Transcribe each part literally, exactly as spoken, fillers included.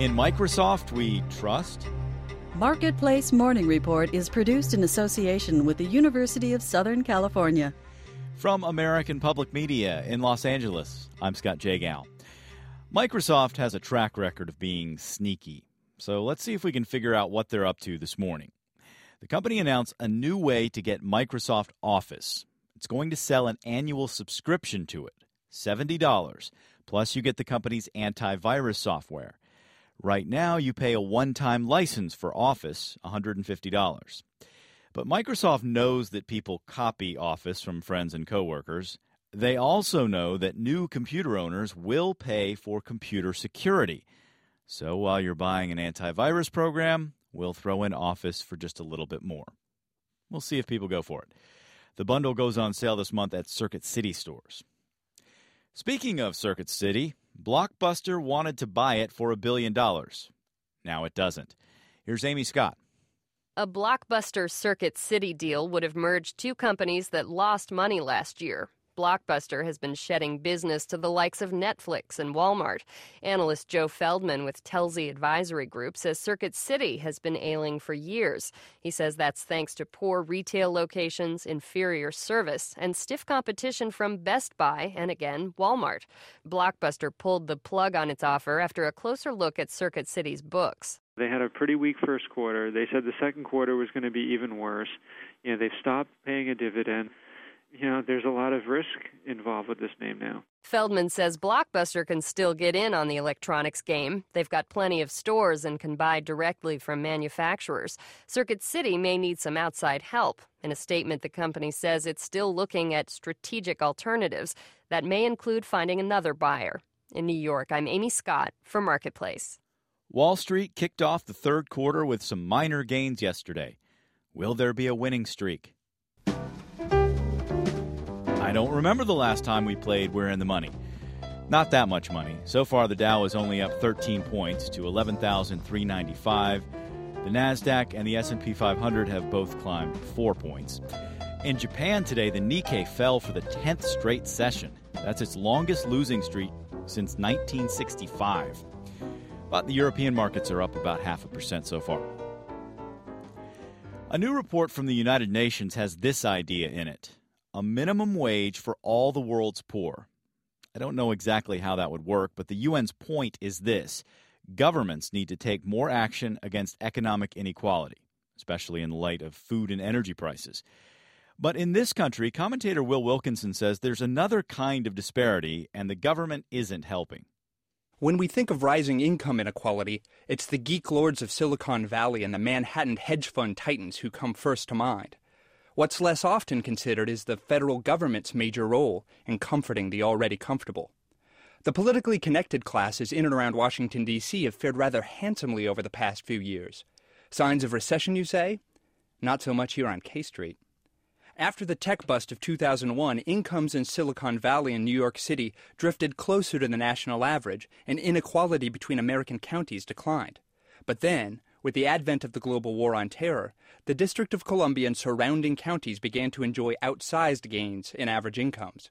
In Microsoft, we trust. Marketplace Morning Report is produced in association with the University of Southern California. From American Public Media in Los Angeles, I'm Scott Jagow. Microsoft has a track record of being sneaky, so let's see if we can figure out what they're up to this morning. The company announced a new way to get Microsoft Office. It's going to sell an annual subscription to it, seventy dollars, plus you get the company's antivirus software. Right now, you pay a one-time license for Office, one hundred fifty dollars. But Microsoft knows that people copy Office from friends and coworkers. They also know that new computer owners will pay for computer security. So while you're buying an antivirus program, we'll throw in Office for just a little bit more. We'll see if people go for it. The bundle goes on sale this month at Circuit City stores. Speaking of Circuit City, Blockbuster wanted to buy it for a billion dollars. Now it doesn't. Here's Amy Scott. A Blockbuster Circuit City deal would have merged two companies that lost money last year. Blockbuster has been shedding business to the likes of Netflix and Walmart. Analyst Joe Feldman with Telsey Advisory Group says Circuit City has been ailing for years. He says that's thanks to poor retail locations, inferior service, and stiff competition from Best Buy and, again, Walmart. Blockbuster pulled the plug on its offer after a closer look at Circuit City's books. They had a pretty weak first quarter. They said the second quarter was going to be even worse. You know, they've stopped paying a dividend. You know, there's a lot of risk involved with this name now. Feldman says Blockbuster can still get in on the electronics game. They've got plenty of stores and can buy directly from manufacturers. Circuit City may need some outside help. In a statement, the company says it's still looking at strategic alternatives that may include finding another buyer. In New York, I'm Amy Scott for Marketplace. Wall Street kicked off the third quarter with some minor gains yesterday. Will there be a winning streak? I don't remember the last time we played We're in the Money. Not that much money. So far, the Dow is only up thirteen points to eleven thousand three hundred ninety-five. The NASDAQ and the S and P five hundred have both climbed four points. In Japan today, the Nikkei fell for the tenth straight session. That's its longest losing streak since nineteen sixty-five. But the European markets are up about half a percent so far. A new report from the United Nations has this idea in it: a minimum wage for all the world's poor. I don't know exactly how that would work, but the U N's point is this: governments need to take more action against economic inequality, especially in light of food and energy prices. But in this country, commentator Will Wilkinson says there's another kind of disparity, and the government isn't helping. When we think of rising income inequality, it's the geek lords of Silicon Valley and the Manhattan hedge fund titans who come first to mind. What's less often considered is the federal government's major role in comforting the already comfortable. The politically connected classes in and around Washington, D C have fared rather handsomely over the past few years. Signs of recession, you say? Not so much here on K Street. After the tech bust of two thousand one, incomes in Silicon Valley and New York City drifted closer to the national average, and inequality between American counties declined. But then, with the advent of the global war on terror, the District of Columbia and surrounding counties began to enjoy outsized gains in average incomes.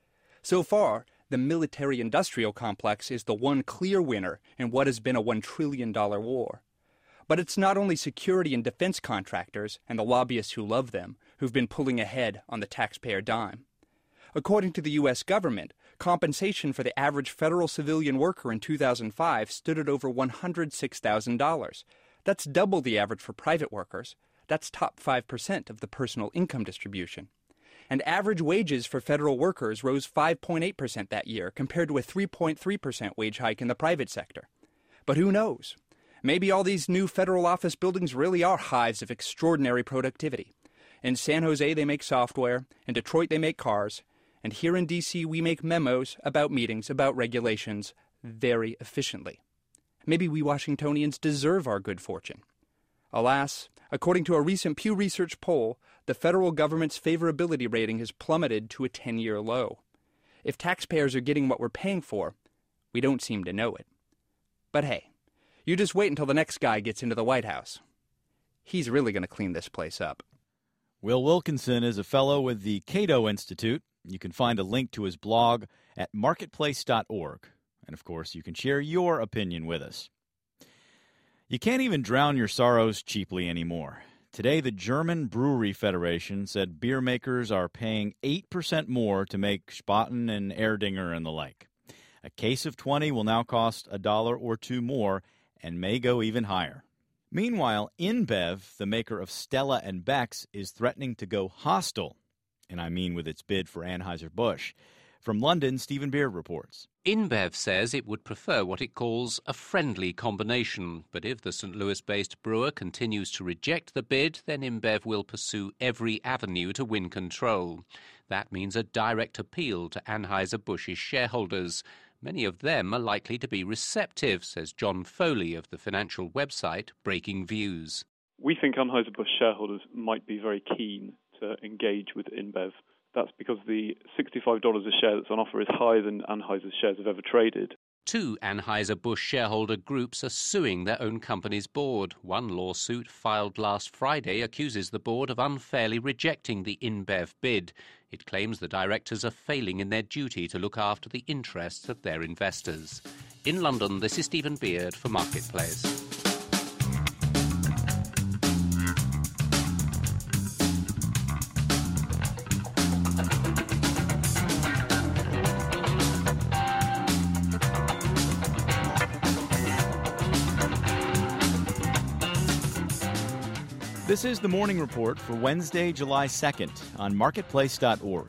So far, the military-industrial complex is the one clear winner in what has been a one trillion dollars war. But it's not only security and defense contractors and the lobbyists who love them who've been pulling ahead on the taxpayer dime. According to the U S government, compensation for the average federal civilian worker in two thousand five stood at over one hundred six thousand dollars. That's double the average for private workers. That's top five percent of the personal income distribution. And average wages for federal workers rose five point eight percent that year, compared to a three point three percent wage hike in the private sector. But who knows? Maybe all these new federal office buildings really are hives of extraordinary productivity. In San Jose, they make software. In Detroit, they make cars. And here in D C, we make memos about meetings, about regulations, very efficiently. Maybe we Washingtonians deserve our good fortune. Alas, according to a recent Pew Research poll, the federal government's favorability rating has plummeted to a ten-year low. If taxpayers are getting what we're paying for, we don't seem to know it. But hey, you just wait until the next guy gets into the White House. He's really going to clean this place up. Will Wilkinson is a fellow with the Cato Institute. You can find a link to his blog at marketplace dot org. And, of course, you can share your opinion with us. You can't even drown your sorrows cheaply anymore. Today, the German Brewery Federation said beer makers are paying eight percent more to make Spaten and Erdinger and the like. A case of twenty will now cost a dollar or two more and may go even higher. Meanwhile, InBev, the maker of Stella and Beck's, is threatening to go hostile, and I mean with its bid for Anheuser-Busch. From London, Stephen Beard reports. InBev says it would prefer what it calls a friendly combination. But if the Saint Louis-based brewer continues to reject the bid, then InBev will pursue every avenue to win control. That means a direct appeal to Anheuser-Busch's shareholders. Many of them are likely to be receptive, says John Foley of the financial website Breaking Views. We think Anheuser-Busch shareholders might be very keen to engage with InBev. That's because the sixty-five dollars a share that's on offer is higher than Anheuser's shares have ever traded. Two Anheuser-Busch shareholder groups are suing their own company's board. One lawsuit filed last Friday accuses the board of unfairly rejecting the InBev bid. It claims the directors are failing in their duty to look after the interests of their investors. In London, this is Stephen Beard for Marketplace. This is the Morning Report for Wednesday, July second on marketplace dot org.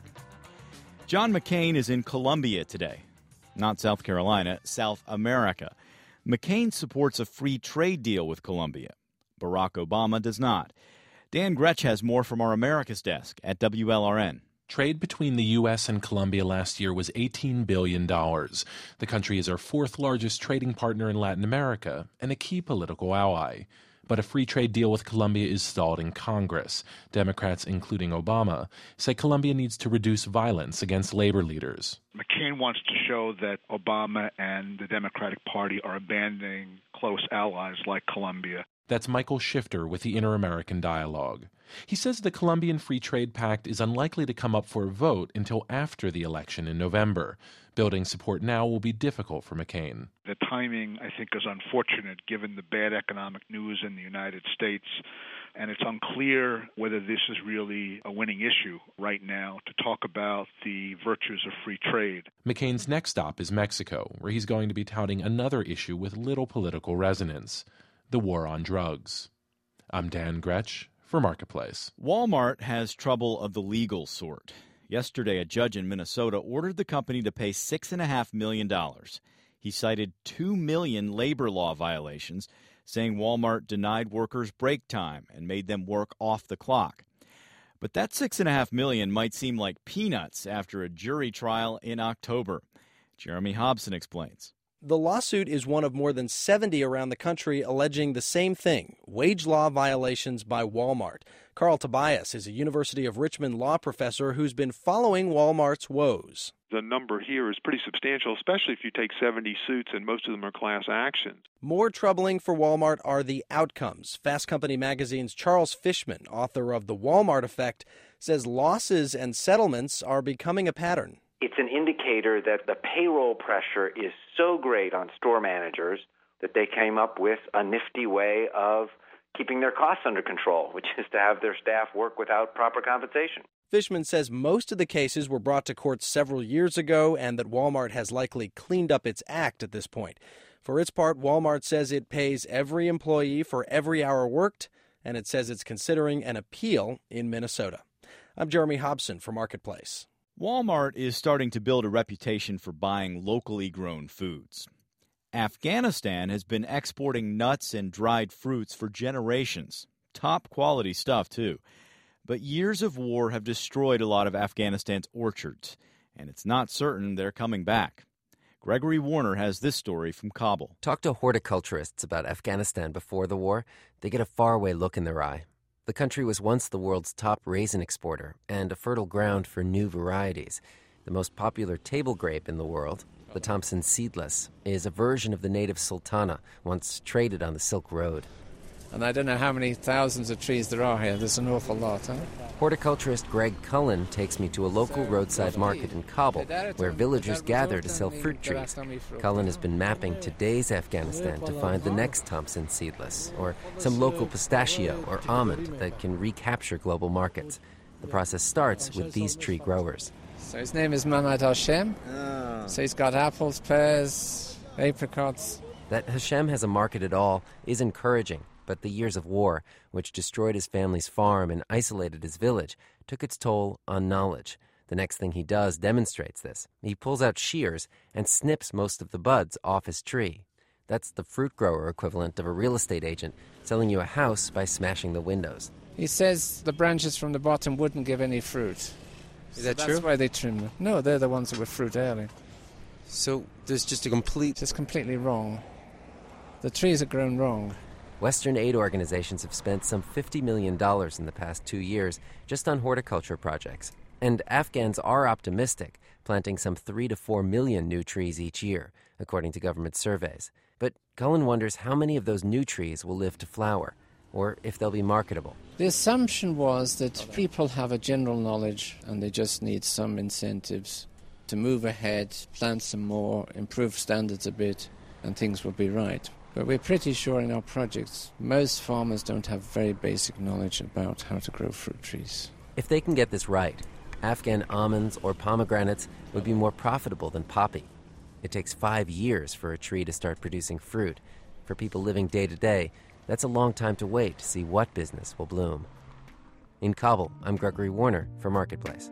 John McCain is in Colombia today. Not South Carolina, South America. McCain supports a free trade deal with Colombia. Barack Obama does not. Dan Gretsch has more from our Americas desk at W L R N. Trade between the U S and Colombia last year was eighteen billion dollars. The country is our fourth largest trading partner in Latin America and a key political ally. But a free trade deal with Colombia is stalled in Congress. Democrats, including Obama, say Colombia needs to reduce violence against labor leaders. McCain wants to show that Obama and the Democratic Party are abandoning close allies like Colombia. That's Michael Shifter with the Inter-American Dialogue. He says the Colombian Free Trade Pact is unlikely to come up for a vote until after the election in November. Building support now will be difficult for McCain. The timing, I think, is unfortunate given the bad economic news in the United States, and it's unclear whether this is really a winning issue right now to talk about the virtues of free trade. McCain's next stop is Mexico, where he's going to be touting another issue with little political resonance: the war on drugs. I'm Dan Gretsch for Marketplace. Walmart has trouble of the legal sort. Yesterday, a judge in Minnesota ordered the company to pay six point five million dollars. He cited two million labor law violations, saying Walmart denied workers break time and made them work off the clock. But that six point five million dollars might seem like peanuts after a jury trial in October. Jeremy Hobson explains. The lawsuit is one of more than seventy around the country alleging the same thing: wage law violations by Walmart. Carl Tobias is a University of Richmond law professor who's been following Walmart's woes. The number here is pretty substantial, especially if you take seventy suits, and most of them are class actions. More troubling for Walmart are the outcomes. Fast Company magazine's Charles Fishman, author of The Walmart Effect, says losses and settlements are becoming a pattern. It's an indicator that the payroll pressure is so great on store managers that they came up with a nifty way of keeping their costs under control, which is to have their staff work without proper compensation. Fishman says most of the cases were brought to court several years ago and that Walmart has likely cleaned up its act at this point. For its part, Walmart says it pays every employee for every hour worked, and it says it's considering an appeal in Minnesota. I'm Jeremy Hobson for Marketplace. Walmart is starting to build a reputation for buying locally grown foods. Afghanistan has been exporting nuts and dried fruits for generations. Top quality stuff, too. But years of war have destroyed a lot of Afghanistan's orchards, and it's not certain they're coming back. Gregory Warner has this story from Kabul. Talk to horticulturists about Afghanistan before the war. They get a faraway look in their eye. The country was once the world's top raisin exporter and a fertile ground for new varieties. The most popular table grape in the world, the Thompson Seedless, is a version of the native Sultana, once traded on the Silk Road. And I don't know how many thousands of trees there are here. There's an awful lot, huh? Horticulturist Greg Cullen takes me to a local roadside market in Kabul, where villagers gather to sell fruit trees. Cullen has been mapping today's Afghanistan to find the next Thompson seedless, or some local pistachio or almond that can recapture global markets. The process starts with these tree growers. So his name is Mamad Hashem. Oh. So he's got apples, pears, apricots. That Hashem has a market at all is encouraging. But the years of war, which destroyed his family's farm and isolated his village, took its toll on knowledge. The next thing he does demonstrates this. He pulls out shears and snips most of the buds off his tree. That's the fruit grower equivalent of a real estate agent selling you a house by smashing the windows. He says the branches from the bottom wouldn't give any fruit. Is so that that's true? That's why they trim them. No, they're the ones that were fruit early. So there's just a complete... It's completely wrong. The trees are grown wrong. Western aid organizations have spent some fifty million dollars in the past two years just on horticulture projects. And Afghans are optimistic, planting some three to four million new trees each year, according to government surveys. But Cullen wonders how many of those new trees will live to flower, or if they'll be marketable. The assumption was that people have a general knowledge and they just need some incentives to move ahead, plant some more, improve standards a bit, and things will be right. But we're pretty sure in our projects, most farmers don't have very basic knowledge about how to grow fruit trees. If they can get this right, Afghan almonds or pomegranates would be more profitable than poppy. It takes five years for a tree to start producing fruit. For people living day to day, that's a long time to wait to see what business will bloom. In Kabul, I'm Gregory Warner for Marketplace.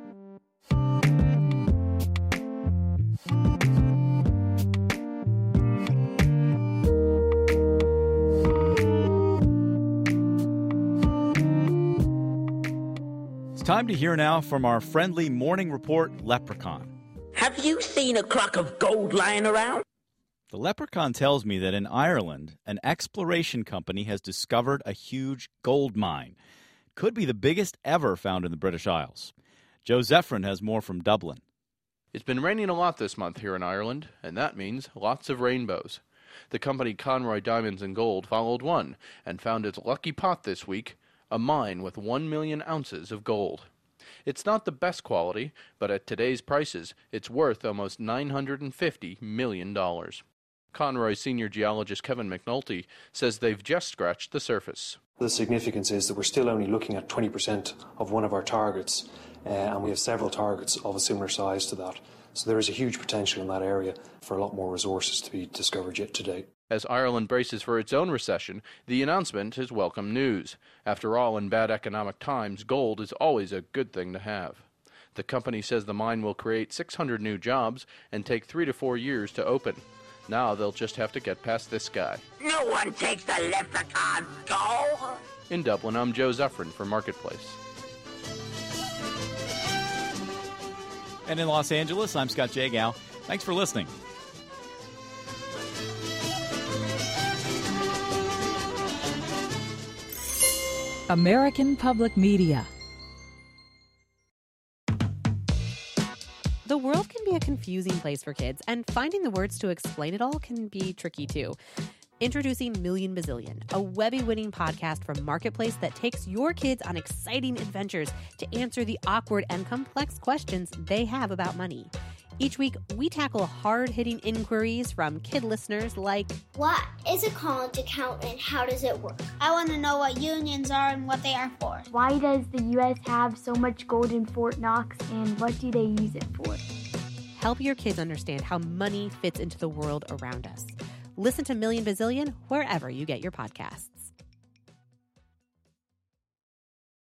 Time to hear now from our friendly morning report, Leprechaun. Have you seen a clock of gold lying around? The Leprechaun tells me that in Ireland, an exploration company has discovered a huge gold mine. Could be the biggest ever found in the British Isles. Joe Zeffrin has more from Dublin. It's been raining a lot this month here in Ireland, and that means lots of rainbows. The company Conroy Diamonds and Gold followed one and found its lucky pot this week, a mine with one million ounces of gold. It's not the best quality, but at today's prices, it's worth almost nine hundred fifty million dollars. Conroy senior geologist Kevin McNulty says they've just scratched the surface. The significance is that we're still only looking at twenty percent of one of our targets, uh, and we have several targets of a similar size to that. So there is a huge potential in that area for a lot more resources to be discovered yet today. As Ireland braces for its own recession, the announcement is welcome news. After all, in bad economic times, gold is always a good thing to have. The company says the mine will create six hundred new jobs and take three to four years to open. Now they'll just have to get past this guy. No one takes the Leprechaun's gold! In Dublin, I'm Joe Zeffrin for Marketplace. And in Los Angeles, I'm Scott Jagow. Thanks for listening. American Public Media. The world can be a confusing place for kids, and finding the words to explain it all can be tricky too. Introducing Million Bazillion, a Webby-winning podcast from Marketplace that takes your kids on exciting adventures to answer the awkward and complex questions they have about money. Each week, we tackle hard-hitting inquiries from kid listeners like, what is a college account and how does it work? I want to know what unions are and what they are for. Why does the U S have so much gold in Fort Knox and what do they use it for? Help your kids understand how money fits into the world around us. Listen to Million Bazillion wherever you get your podcasts.